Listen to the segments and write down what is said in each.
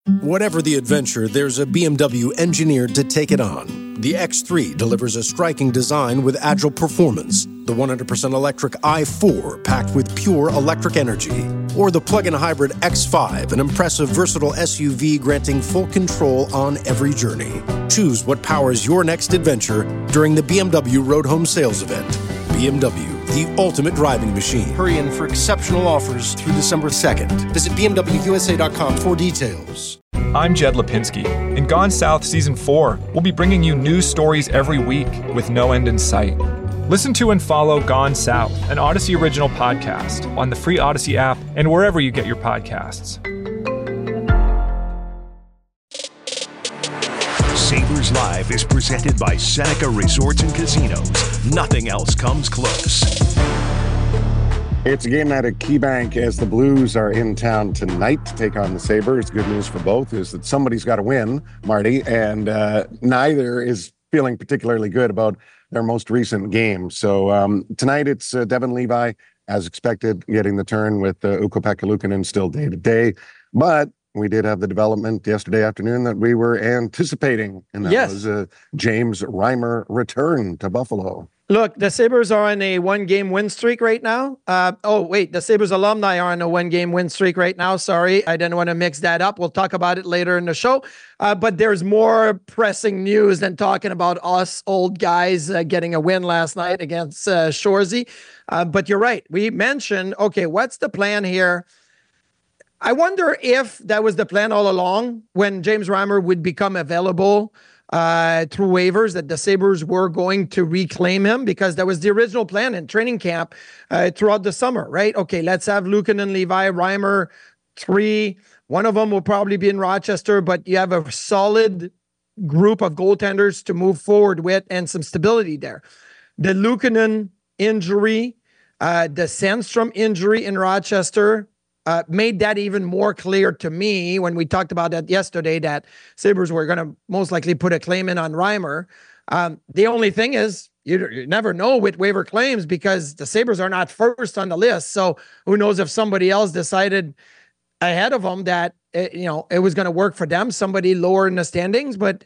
Whatever the adventure, there's a BMW engineered to take it on. The X3 delivers a striking design with agile performance. The 100% electric i4 packed with pure electric energy. Or the plug-in hybrid X5, an impressive versatile SUV granting full control on every journey. Choose what powers your next adventure during the BMW Road Home Sales Event. BMW, the ultimate driving machine. Hurry in for exceptional offers through December 2nd. Visit BMWUSA.com for details. I'm Jed Lipinski. In Gone South Season 4, we'll be bringing you news stories every week with no end in sight. Listen to and follow Gone South, an Odyssey original podcast, on the free Odyssey app and wherever you get your podcasts. Sabres Live is presented by Seneca Resorts and Casinos. Nothing else comes close. It's a game night at KeyBank as the Blues are in town tonight to take on the Sabres. Good news for both is that somebody's got to win, Marty, and neither is feeling particularly good about their most recent game. So tonight it's Devon Levi, as expected, getting the turn with Ukko-Pekka Luukkonen still day-to-day. But we did have the development yesterday afternoon that we were anticipating, and that was James Reimer return to Buffalo. Look, the Sabres are on a one-game win streak right now. The Sabres alumni are on a one-game win streak right now. Sorry, I didn't want to mix that up. We'll talk about it later in the show. But there's more pressing news than talking about us old guys getting a win last night against Shoresy. But you're right. We mentioned, okay, what's the plan here? I wonder if that was the plan all along when James Reimer would become available through waivers, that the Sabres were going to reclaim him, because that was the original plan in training camp throughout the summer, right? Okay, let's have Luukkonen, Levi, Reimer, 3. One of them will probably be in Rochester, but you have a solid group of goaltenders to move forward with and some stability there. The Luukkonen injury, the Sandstrom injury in Rochester, made that even more clear to me when we talked about that yesterday, that Sabres were going to most likely put a claim in on Reimer. The only thing is, you never know with waiver claims, because the Sabres are not first on the list. So who knows if somebody else decided ahead of them that it was going to work for them, somebody lower in the standings. But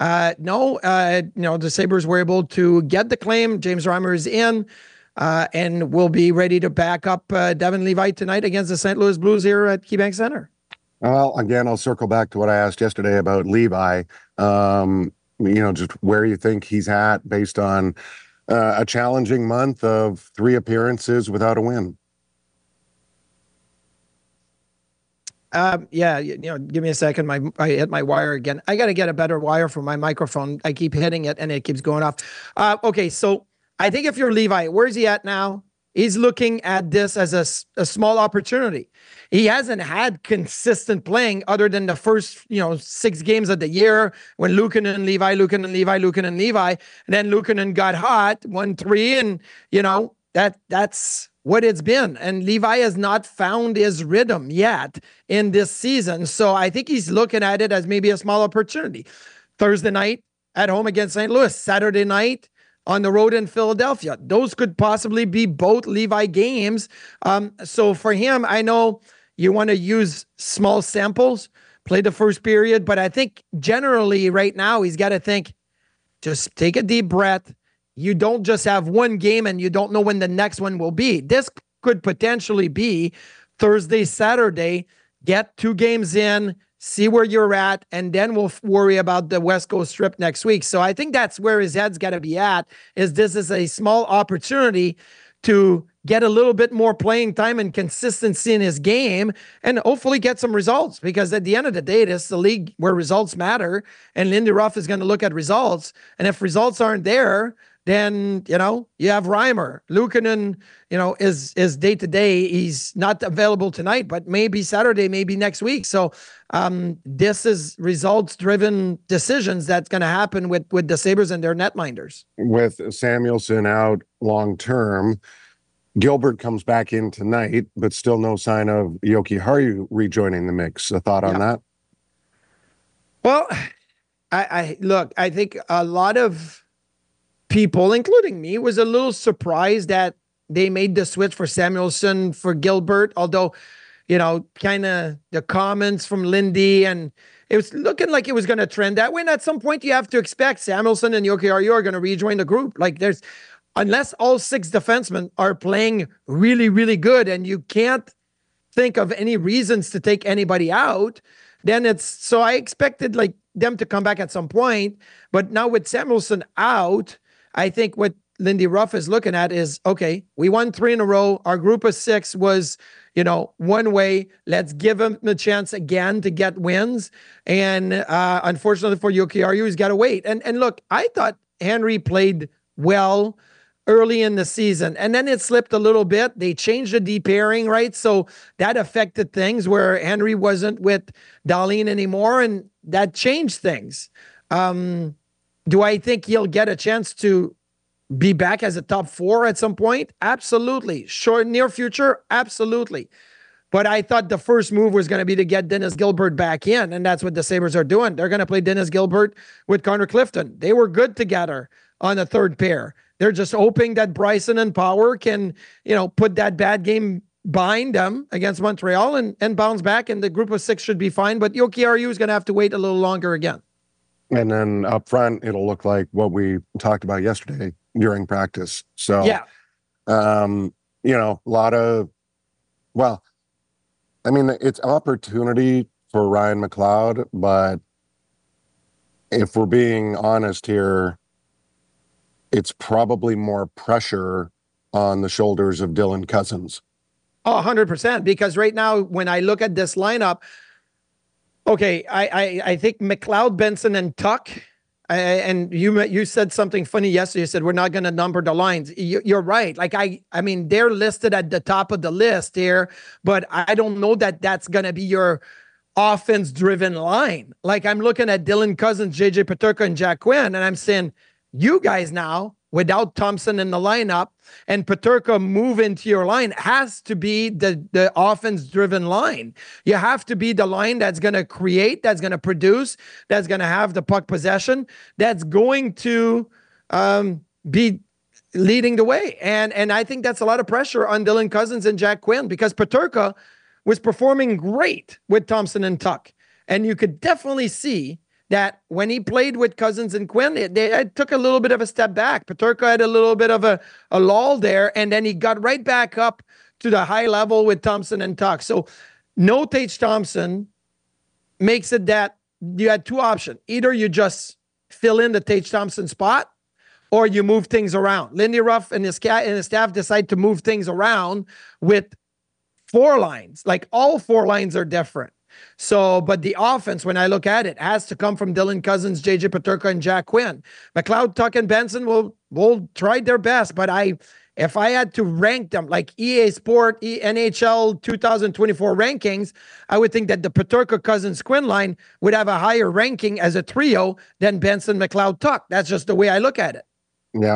the Sabres were able to get the claim. James Reimer is in. And we'll be ready to back up Devon Levi tonight against the St. Louis Blues here at KeyBank Center. Well, again, I'll circle back to what I asked yesterday about Levi. Just where you think he's at based on a challenging month of 3 appearances without a win. Give me a second. I hit my wire again. I got to get a better wire for my microphone. I keep hitting it and it keeps going off. Okay, so I think if you're Levi, where's he at now? He's looking at this as a small opportunity. He hasn't had consistent playing other than the first, 6 games of the year when Luukkonen, Levi, and then Luukkonen got hot, 1-3, and that's what it's been. And Levi has not found his rhythm yet in this season. So I think he's looking at it as maybe a small opportunity. Thursday night at home against St. Louis, Saturday night on the road in Philadelphia. Those could possibly be both Levi games. So for him, I know you want to use small samples, play the first period, but I think generally right now he's got to think, just take a deep breath. You don't just have one game and you don't know when the next one will be. This could potentially be Thursday, Saturday, get 2 games in, see where you're at, and then we'll worry about the West Coast trip next week. So I think that's where his head's got to be at, is this is a small opportunity to get a little bit more playing time and consistency in his game and hopefully get some results, because at the end of the day, this is the league where results matter, and Lindy Ruff is going to look at results. And if results aren't there, then, you have Reimer. Luukkonen, is day-to-day. He's not available tonight, but maybe Saturday, maybe next week. So this is results-driven decisions that's going to happen with the Sabres and their netminders. With Samuelsson out long-term, Gilbert comes back in tonight, but still no sign of Jokiharju rejoining the mix. A thought on that? Well, I think a lot of people, including me, was a little surprised that they made the switch for Samuelsson for Gilbert, although, kind of the comments from Lindy, and it was looking like it was going to trend that way. And at some point, you have to expect Samuelsson and Jokiharju are going to rejoin the group. Like unless all 6 defensemen are playing really, really good, and you can't think of any reasons to take anybody out, then so I expected like them to come back at some point. But now with Samuelsson out, I think what Lindy Ruff is looking at is, okay, we won 3 in a row. Our group of 6 was, one way. Let's give him the chance again to get wins. And unfortunately for Jokiharju, he's got to wait. And look, I thought Henry played well early in the season, and then it slipped a little bit. They changed the D pairing, right? So that affected things where Henry wasn't with Dahlin anymore, and that changed things. Do I think he'll get a chance to be back as a top 4 at some point? Absolutely. Short, near future? Absolutely. But I thought the first move was going to be to get Dennis Gilbert back in, and that's what the Sabres are doing. They're going to play Dennis Gilbert with Connor Clifton. They were good together on the third pair. They're just hoping that Bryson and Power can, put that bad game behind them against Montreal and bounce back, and the group of 6 should be fine. But Jokiharju is going to have to wait a little longer again. And then up front, it'll look like what we talked about yesterday during practice. So, yeah, a lot of, it's opportunity for Ryan McLeod, but if we're being honest here, it's probably more pressure on the shoulders of Dylan Cousins. 100%. Because right now, when I look at this lineup, okay, I think McLeod, Benson, and Tuck. And you said something funny yesterday. You said we're not going to number the lines. You're right. Like I mean, they're listed at the top of the list here, but I don't know that that's going to be your offense-driven line. Like I'm looking at Dylan Cousins, JJ Peterka, and Jack Quinn, and I'm saying, you guys now, without Thompson in the lineup and Peterka move into your line, has to be the offense-driven line. You have to be the line that's going to create, that's going to produce, that's going to have the puck possession, that's going to be leading the way. And I think that's a lot of pressure on Dylan Cousins and Jack Quinn, because Peterka was performing great with Thompson and Tuck. And you could definitely see that when he played with Cousins and Quinn, it took a little bit of a step back. Peterka had a little bit of a lull there, and then he got right back up to the high level with Thompson and Tuck. So no Tage Thompson makes it that you had 2 options. Either you just fill in the Tage Thompson spot, or you move things around. Lindy Ruff and his staff decide to move things around with 4 lines. Like all 4 lines are different. So, but the offense, when I look at it, has to come from Dylan Cousins, JJ Peterka, and Jack Quinn. McLeod, Tuck, and Benson will try their best, but if I had to rank them like EA Sport, NHL 2024 rankings, I would think that the Peterka, Cousins, Quinn line would have a higher ranking as a trio than Benson, McLeod, Tuck. That's just the way I look at it. Yeah.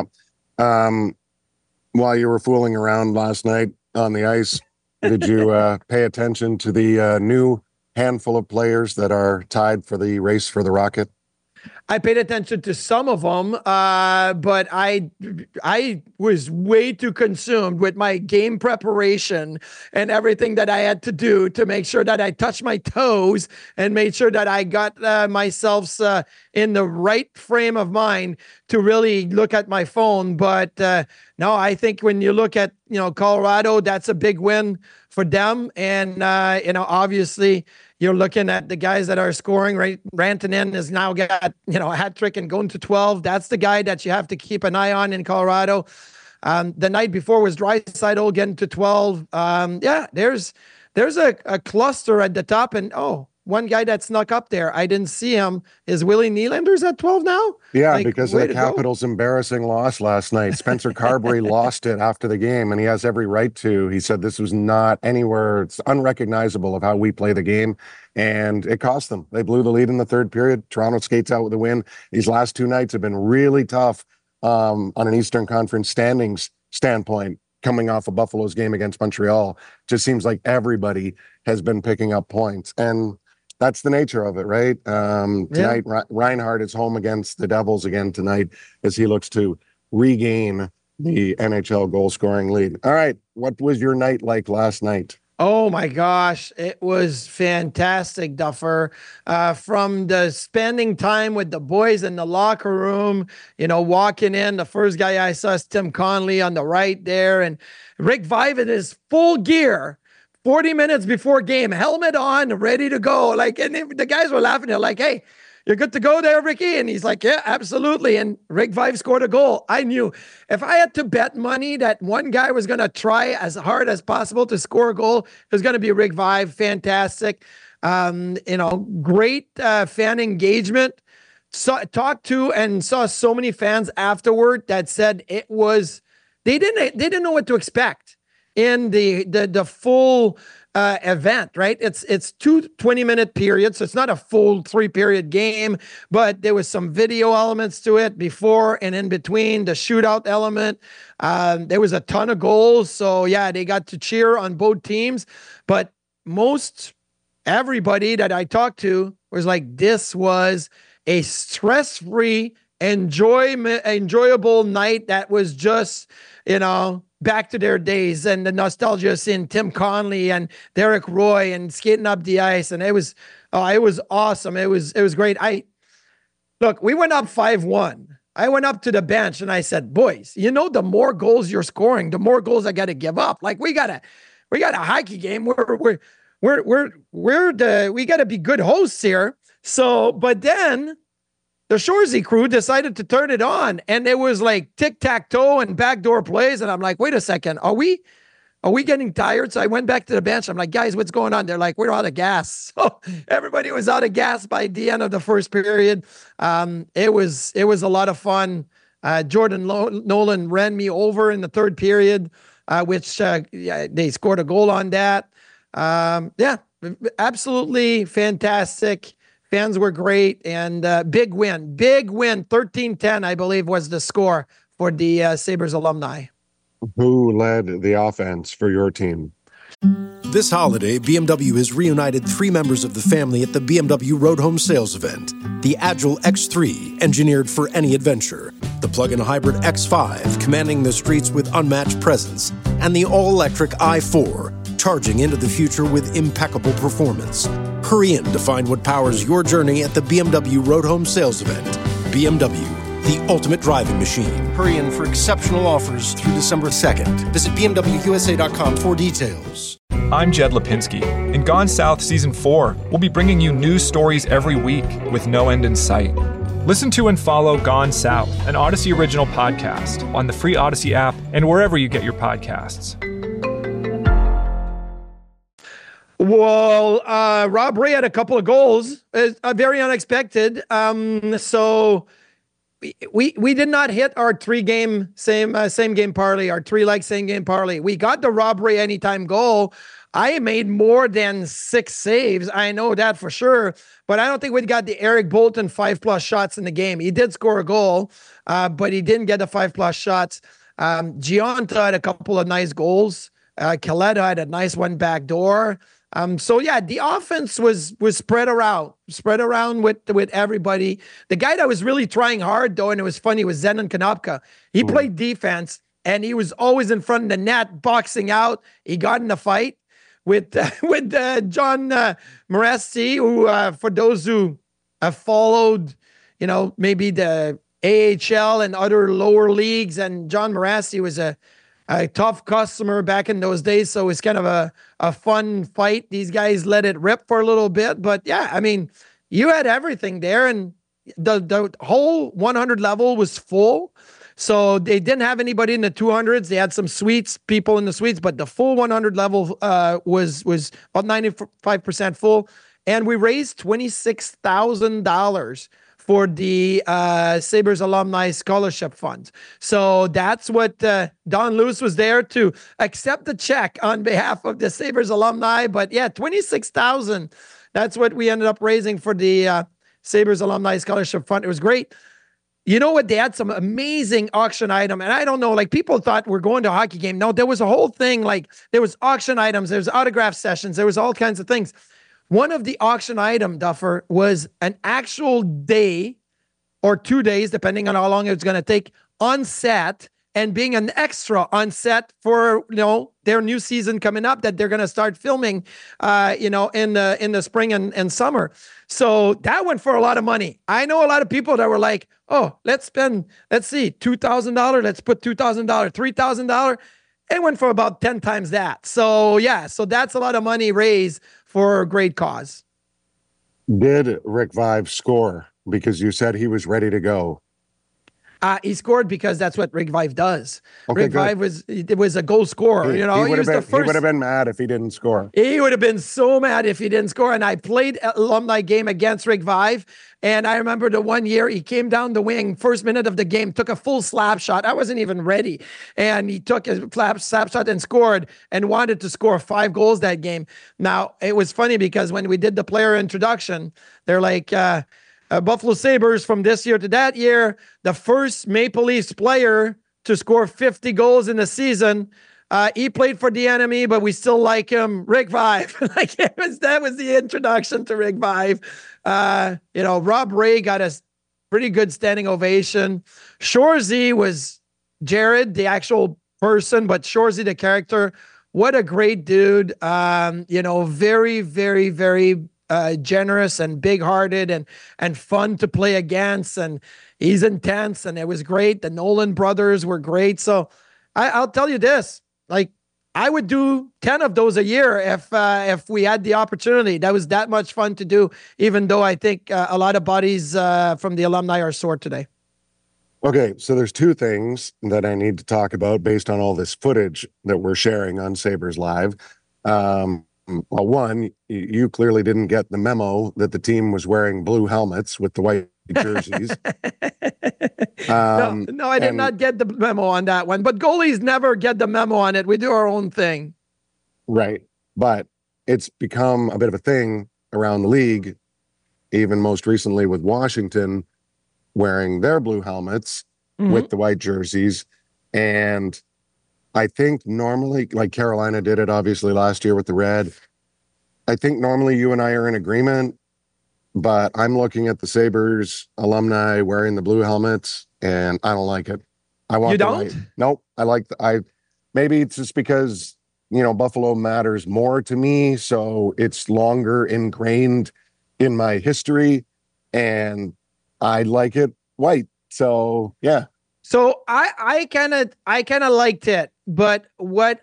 While you were fooling around last night on the ice, did you pay attention to the new handful of players that are tied for the race for the Rocket? I paid attention to some of them, but I was way too consumed with my game preparation and everything that I had to do to make sure that I touched my toes and made sure that I got myself in the right frame of mind to really look at my phone. But no, I think when you look at, Colorado, that's a big win for them. And, obviously, you're looking at the guys that are scoring, right? Rantanen has now got, a hat trick and going to 12. That's the guy that you have to keep an eye on in Colorado. The night before was Draisaitl getting to 12. There's a cluster at the top, and one guy that snuck up there, I didn't see him, is Willie Nylander's at 12 now? Yeah, because of the Capitals' embarrassing loss last night. Spencer Carberry lost it after the game, and he has every right to. He said this was not anywhere, it's unrecognizable of how we play the game, and it cost them. They blew the lead in the third period. Toronto skates out with a win. These last 2 nights have been really tough on an Eastern Conference standings standpoint. Coming off of Buffalo's game against Montreal, just seems like everybody has been picking up points, and that's the nature of it, right? Tonight, Reinhart is home against the Devils again tonight as he looks to regain the NHL goal-scoring lead. All right, what was your night like last night? Oh my gosh, it was fantastic, Duffer. From the spending time with the boys in the locker room, walking in, the first guy I saw is Tim Conley on the right there, and Rick Vaive in his full gear, 40 minutes before game, helmet on, ready to go. And the guys were laughing. They're like, "Hey, you're good to go there, Ricky?" And he's like, "Yeah, absolutely." And Rick Vaive scored a goal. I knew if I had to bet money that one guy was going to try as hard as possible to score a goal, it was going to be Rick Vaive. Fantastic. Great fan engagement. Talked to and saw so many fans afterward that said it was, they didn't know what to expect in the full event, right? It's 2 20-minute periods, so it's not a full 3-period game, but there was some video elements to it before and in between, the shootout element. There was a ton of goals, so yeah, they got to cheer on both teams, but most everybody that I talked to was like, this was a stress-free, enjoyable night that was just, back to their days, and the nostalgia of seeing Tim Conley and Derek Roy and skating up the ice. And it was awesome. It was great. Look, we went up 5-1. I went up to the bench and I said, "Boys, the more goals you're scoring, the more goals I got to give up. Like we got a hockey game. We got to be good hosts here." So, but then the Shoresy crew decided to turn it on, and it was like tic-tac-toe and backdoor plays. And I'm like, wait a second, are we getting tired? So I went back to the bench. I'm like, "Guys, what's going on?" They're like, "We're out of gas." So everybody was out of gas by the end of the first period. It was a lot of fun. Jordan Nolan ran me over in the third period, which they scored a goal on that. Absolutely fantastic. Fans were great, and big win, 13-10, I believe was the score for the Sabres alumni. Who led the offense for your team? This holiday, BMW has reunited 3 members of the family at the BMW Road Home Sales event. The Agile X3, engineered for any adventure. The plug-in hybrid X5, commanding the streets with unmatched presence. And the all-electric i4, charging into the future with impeccable performance. Hurry in to find what powers your journey at the BMW Road Home Sales event. BMW, the ultimate driving machine. Hurry in for exceptional offers through December 2nd. Visit BMWUSA.com for details. I'm Jed Lipinski. In Gone South Season 4, we'll be bringing you news stories every week with no end in sight. Listen to and follow Gone South, an Odyssey original podcast, on the free Odyssey app and wherever you get your podcasts. Well, Rob Ray had a couple of goals, very unexpected. So we did not hit our 3-game same game parlay, our 3-leg same game parlay. We got the Rob Ray anytime goal. I made more than 6 saves. I know that for sure, but I don't think we got the Eric Bolton 5+ shots in the game. He did score a goal, but he didn't get the 5+ shots. Gionta had a couple of nice goals. Kaleta had a nice one back door. So yeah, the offense was spread around with everybody. The guy that was really trying hard though, and it was funny, was Zenon Konopka. He played defense and he was always in front of the net, boxing out. He got in a fight with John Moresti, who for those who have followed, maybe the AHL and other lower leagues, and John Moresti was a tough customer back in those days. So it's kind of a fun fight. These guys let it rip for a little bit, but yeah, I mean, you had everything there, and the whole 100 level was full. So they didn't have anybody in the 200s. They had some suites, people in the suites, but the full 100 level was about 95% full. And we raised $26,000 for the Sabres Alumni Scholarship Fund. So that's what Don Lewis was there to accept the check on behalf of the Sabres alumni. But yeah, $26,000. That's what we ended up raising for the Sabres Alumni Scholarship Fund. It was great. You know what? They had some amazing auction item. And I don't know, like people thought we're going to a hockey game. No, there was a whole thing. Like there was auction items, there was autograph sessions, there was all kinds of things. One of the auction item, Duffer, was an actual day or 2 days, depending on how long it was going to take, on set and being an extra on set for, their new season coming up that they're going to start filming, in the spring and summer. So that went for a lot of money. I know a lot of people that were like, oh, let's see, $2,000. Let's put $2,000, $3,000. It went for about 10 times that. So yeah, so that's a lot of money raised for a great cause. Did Rick Vaive score? Because you said he was ready to go. He scored because that's what Rick Vaive does. Okay, Rick Vaive was a goal scorer. He would have been mad if he didn't score. He would have been so mad if he didn't score. And I played an alumni game against Rick Vaive. And I remember the one year he came down the wing, first minute of the game, took a full slap shot. I wasn't even ready. And he took a slap shot and scored and wanted to score 5 goals that game. Now, it was funny because when we did the player introduction, they're like, Buffalo Sabres from this year to that year, the first Maple Leafs player to score 50 goals in the season. He played for the enemy, but we still like him. Rick Vaive. That was the introduction to Rick Vaive. Rob Ray got a pretty good standing ovation. Shoresy was Jared, the actual person, but Shoresy, the character. What a great dude. Very, very, very generous and big-hearted and fun to play against, and he's intense, and it was great. The Nolan brothers were great. So I'll tell you this, like, I would do 10 of those a year if we had the opportunity. That was that much fun to do, even though I think a lot of bodies from the alumni are sore today. Okay, so there's 2 things that I need to talk about based on all this footage that we're sharing on Sabres Live. Well, one, you clearly didn't get the memo that the team was wearing blue helmets with the white jerseys. No, I did not get the memo on that one. But goalies never get the memo on it. We do our own thing. Right. But it's become a bit of a thing around the league, even most recently with Washington wearing their blue helmets with the white jerseys. And I think normally, like Carolina did it obviously last year with the red. I think normally you and I are in agreement, but I'm looking at the Sabres alumni wearing the blue helmets, and I don't like it. I want you don't? Nope. Maybe it's just because Buffalo matters more to me, so it's longer ingrained in my history, and I like it white. So yeah. So I kind of liked it, but what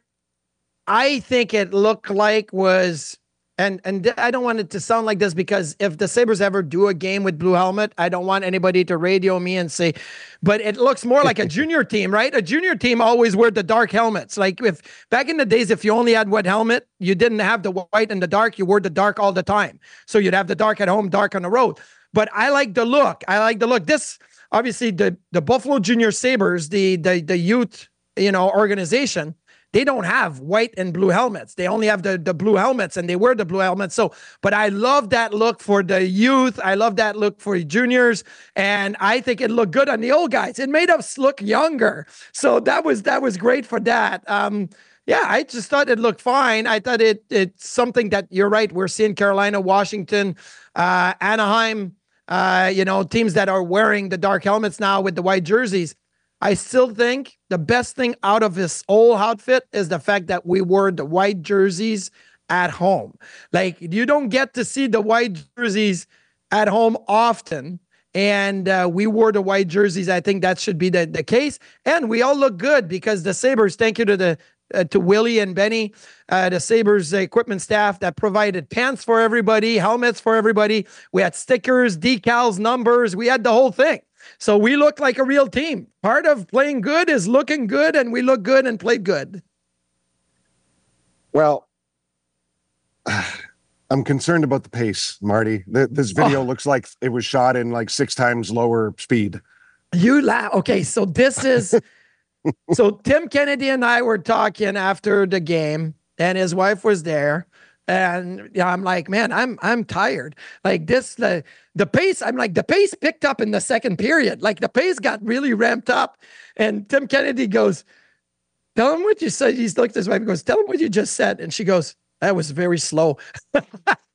I think it looked like was, and I don't want it to sound like this, because if the Sabres ever do a game with blue helmet, I don't want anybody to radio me and say, but it looks more like a junior team, right? A junior team always wear the dark helmets. Like if back in the days, if you only had one helmet, you didn't have the white and the dark, you wore the dark all the time. So you'd have the dark at home, dark on the road. But I like the look. This, obviously, the Buffalo Junior Sabres, the youth, organization, they don't have white and blue helmets. They only have the blue helmets, and they wear the blue helmets. So, but I love that look for the youth. I love that look for juniors, and I think it looked good on the old guys. It made us look younger. So that was great for that. Yeah, I just thought it looked fine. I thought it's something that, you're right, we're seeing Carolina, Washington, Anaheim, teams that are wearing the dark helmets now with the white jerseys. I still think the best thing out of this whole outfit is the fact that we wore the white jerseys at home. Like, you don't get to see the white jerseys at home often. And we wore the white jerseys. I think that should be the case. And we all look good because the Sabres, thank you to Willie and Benny, the Sabres equipment staff that provided pants for everybody, helmets for everybody. We had stickers, decals, numbers. We had the whole thing. So we look like a real team. Part of playing good is looking good, and we look good and played good. Well, I'm concerned about the pace, Marty. This video looks like it was shot in like 6 times lower speed. You laugh. Okay, so this is... So Tim Kennedy and I were talking after the game, and his wife was there. And I'm like, man, I'm tired. Like this, the pace, I'm like, the pace picked up in the second period. Like the pace got really ramped up. And Tim Kennedy goes, tell him what you said. He's looked at his wife and goes, tell him what you just said. And she goes, that was very slow.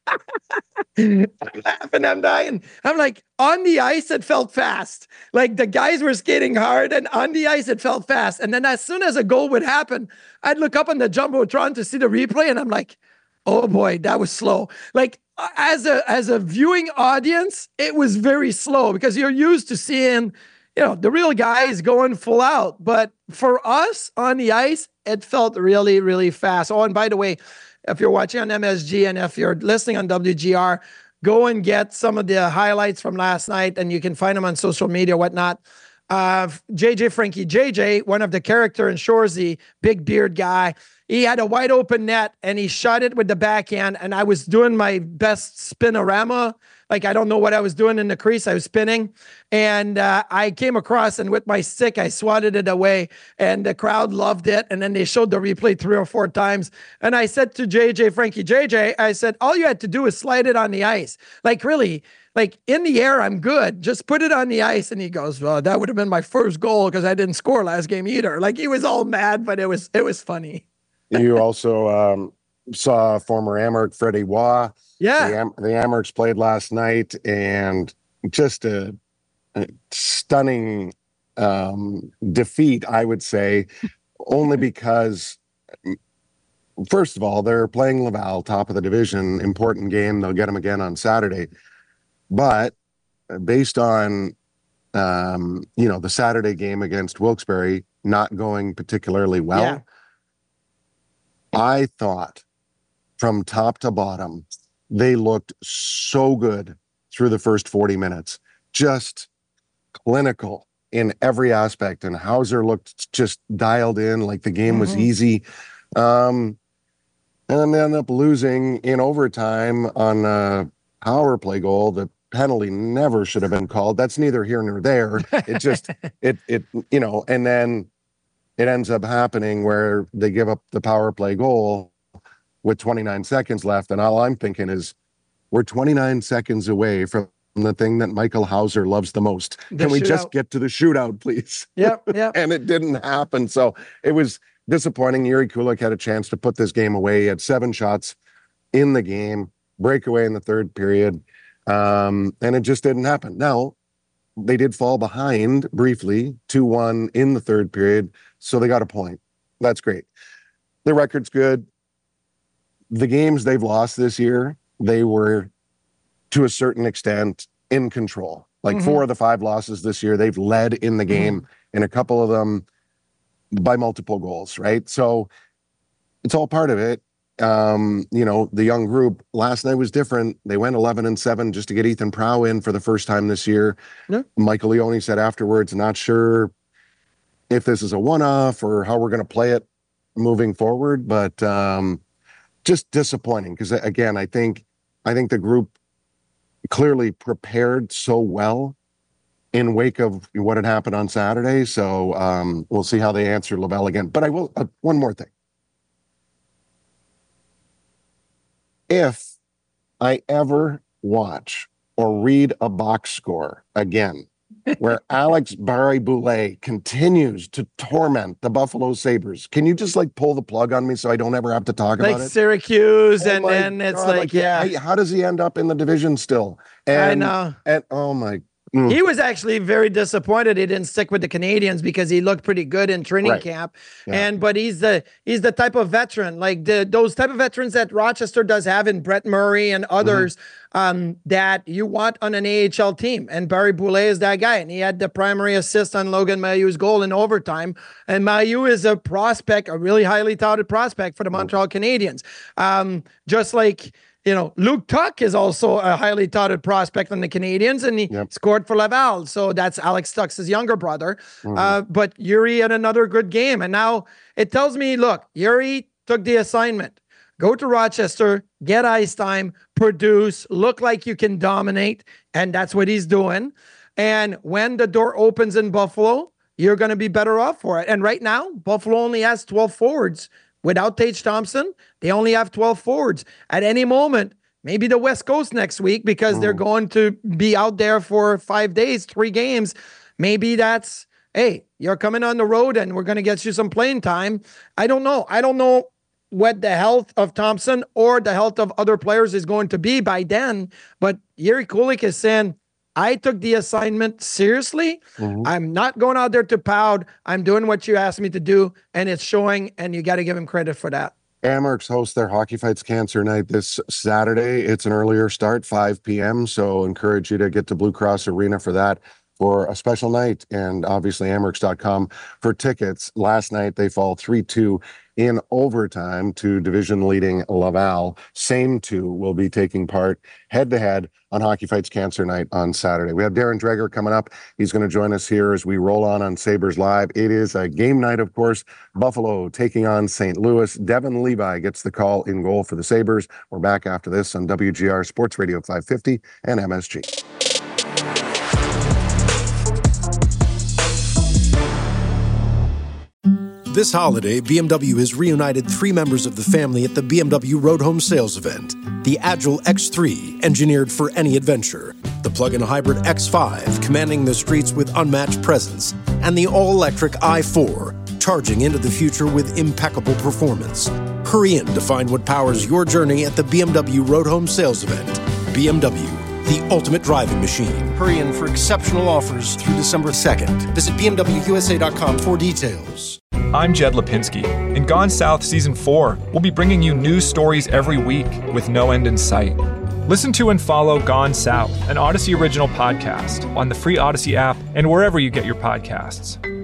I'm laughing, I'm dying. I'm like, on the ice, it felt fast. Like the guys were skating hard, and on the ice, it felt fast. And then as soon as a goal would happen, I'd look up on the Jumbotron to see the replay, and I'm like, oh boy, that was slow. Like as a viewing audience, it was very slow because you're used to seeing, the real guys going full out. But for us on the ice, it felt really, really fast. Oh, and by the way, if you're watching on MSG and if you're listening on WGR, go and get some of the highlights from last night, and you can find them on social media, whatnot. JJ Frankie, JJ, one of the character in Shoresy, big beard guy, he had a wide open net and he shot it with the backhand. And I was doing my best spinorama. Like, I don't know what I was doing in the crease. I was spinning, and I came across, and with my stick, I swatted it away, and the crowd loved it. And then they showed the replay 3 or 4 times. And I said to JJ Frankie, JJ, I said, all you had to do is slide it on the ice. Like, really, like in the air, I'm good. Just put it on the ice. And he goes, well, that would have been my first goal because I didn't score last game either. Like, he was all mad, but it was funny. You also saw former Amherst Freddie Waugh. Yeah. The Amherst played last night, and just a stunning defeat, I would say, only because, first of all, they're playing Laval, top of the division, important game. They'll get them again on Saturday. But based on, the Saturday game against Wilkes-Barre not going particularly well, Yeah. I thought from top to bottom, they looked so good through the first 40 minutes, just clinical in every aspect. And Hauser looked just dialed in, like the game was easy. And then they ended up losing in overtime on a power play goal. The penalty never should have been called. That's neither here nor there. It just, and then it ends up happening where they give up the power play goal with 29 seconds left. And all I'm thinking is, we're 29 seconds away from the thing that Michael Hauser loves the most. Can we just get to the shootout, please? Yep. And it didn't happen. So it was disappointing. Yuri Kulik had a chance to put this game away. He had 7 shots in the game, breakaway in the third period. And it just didn't happen. Now, they did fall behind briefly, 2-1 in the third period. So they got a point. That's great. The record's good. The games they've lost this year, they were, to a certain extent, in control. Like 4 of the 5 losses this year, they've led in the game, and a couple of them by multiple goals, right? So it's all part of it. The young group last night was different. They went 11-7 just to get Ethan Prow in for the first time this year. Yeah. Michael Leone said afterwards, not sure if this is a one-off or how we're going to play it moving forward, but just disappointing because, again, I think the group clearly prepared so well in wake of what had happened on Saturday. So we'll see how they answer Laval again. But I will, one more thing. If I ever watch or read a box score again, where Alex Barré-Boulet continues to torment the Buffalo Sabres, can you just pull the plug on me so I don't ever have to talk about it? Like Syracuse, and then it's how does he end up in the division still? And, I know. And oh my. He was actually very disappointed he didn't stick with the Canadians because he looked pretty good in training camp. Yeah. But he's the type of veteran, like those type of veterans that Rochester does have in Brett Murray and others that you want on an AHL team. And Barré-Boulet is that guy. And he had the primary assist on Logan Mailloux' goal in overtime. And Mailloux is a prospect, a really highly touted prospect for the Montreal Canadiens. Just like, Luke Tuck is also a highly touted prospect on the Canadiens, and he scored for Laval. So that's Alex Tuck's younger brother. But Yuri had another good game. And now it tells me, look, Yuri took the assignment. Go to Rochester, get ice time, produce, look like you can dominate. And that's what he's doing. And when the door opens in Buffalo, you're going to be better off for it. And right now, Buffalo only has 12 forwards. Without Tage Thompson, they only have 12 forwards. At any moment, maybe the West Coast next week, because they're going to be out there for 5 days, 3 games. Maybe that's, hey, you're coming on the road and we're going to get you some playing time. I don't know. what the health of Thompson or the health of other players is going to be by then. But Jiri Kulich is saying, I took the assignment seriously. I'm not going out there to pout. I'm doing what you asked me to do, and it's showing, and you got to give him credit for that. Amerks hosts their Hockey Fights Cancer Night this Saturday. It's an earlier start, 5 p.m., so encourage you to get to Blue Cross Arena for that, for a special night, and obviously Amerks.com for tickets. Last night, they fall 3-2 in overtime to division-leading Laval. Same two will be taking part head-to-head on Hockey Fights Cancer Night on Saturday. We have Darren Dreger coming up. He's going to join us here as we roll on Sabres Live. It is a game night, of course. Buffalo taking on St. Louis. Devon Levi gets the call in goal for the Sabres. We're back after this on WGR Sports Radio 550 and MSG. This holiday, BMW has reunited 3 members of the family at the BMW Road Home Sales event. The Agile X3, engineered for any adventure. The plug-in hybrid X5, commanding the streets with unmatched presence. And the all-electric i4, charging into the future with impeccable performance. Hurry in to find what powers your journey at the BMW Road Home Sales event. BMW, the ultimate driving machine. Hurry in for exceptional offers through December 2nd. Visit BMWUSA.com for details. I'm Jed Lipinski. In Gone South Season 4, we'll be bringing you news stories every week with no end in sight. Listen to and follow Gone South, an Odyssey original podcast, on the free Odyssey app and wherever you get your podcasts.